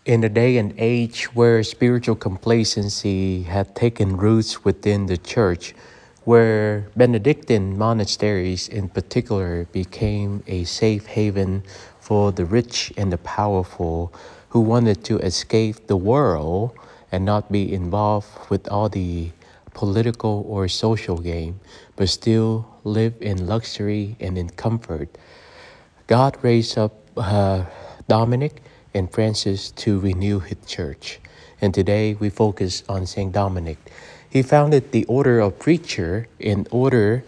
In a day and age where spiritual complacency had taken roots within the church, where Benedictine monasteries in particular became a safe haven for the rich and the powerful who wanted to escape the world and not be involved with all the political or social game, but still live in luxury and in comfort, God raised up Dominic and Francis to renew his church. And today we focus on Saint Dominic. He founded the Order of Preacher in order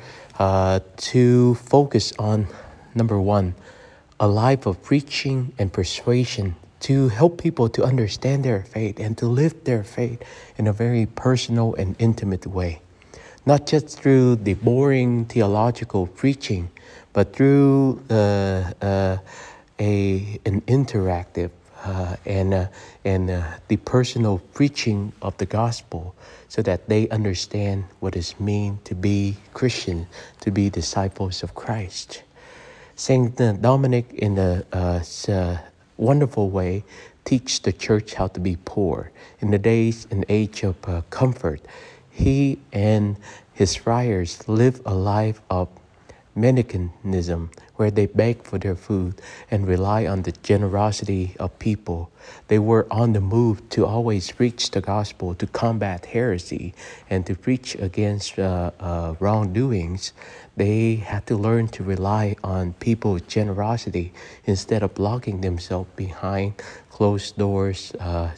to focus on, number one, a life of preaching and persuasion to help people to understand their faith and to live their faith in a very personal and intimate way. Not just through the boring theological preaching, but through an interactive and the personal preaching of the gospel, so that they understand what it means to be Christian, to be disciples of Christ. Saint Dominic, in a wonderful way, teach the church how to be poor. In the days and age of comfort, he and his friars live a life of mendicantism, where they beg for their food and rely on the generosity of people. They were on the move to always preach the gospel, to combat heresy, and to preach against wrongdoings. They had to learn to rely on people's generosity instead of locking themselves behind closed doors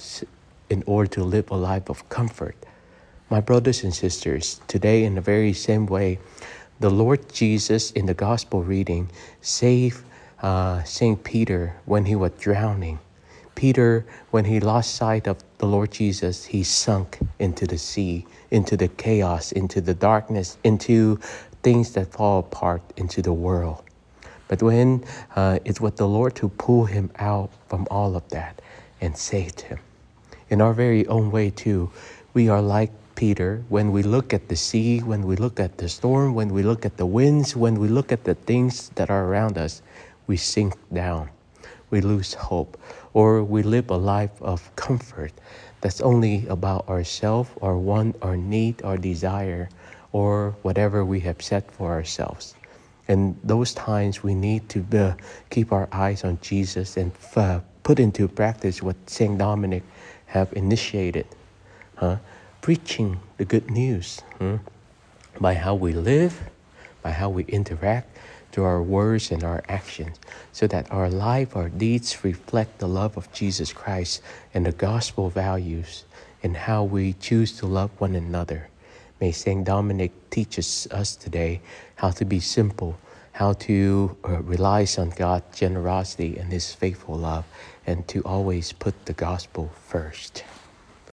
in order to live a life of comfort. My brothers and sisters, today in the very same way, the Lord Jesus in the gospel reading saved St. Peter when he was drowning. Peter, when he lost sight of the Lord Jesus, he sunk into the sea, into the chaos, into the darkness, into things that fall apart, into the world. But when it was the Lord who pulled him out from all of that and saved him. In our very own way too, we are like Peter. When we look at the sea, when we look at the storm, when we look at the winds, when we look at the things that are around us, we sink down. We lose hope, or we live a life of comfort that's only about ourselves, our want, our need, our desire, or whatever we have set for ourselves. And those times we need to keep our eyes on Jesus and put into practice what Saint Dominic have initiated. Preaching the good news by how we live, by how we interact, through our words and our actions, so that our life, our deeds reflect the love of Jesus Christ and the gospel values and how we choose to love one another. May Saint Dominic teach us today how to be simple, how to rely on God's generosity and His faithful love, and to always put the gospel first.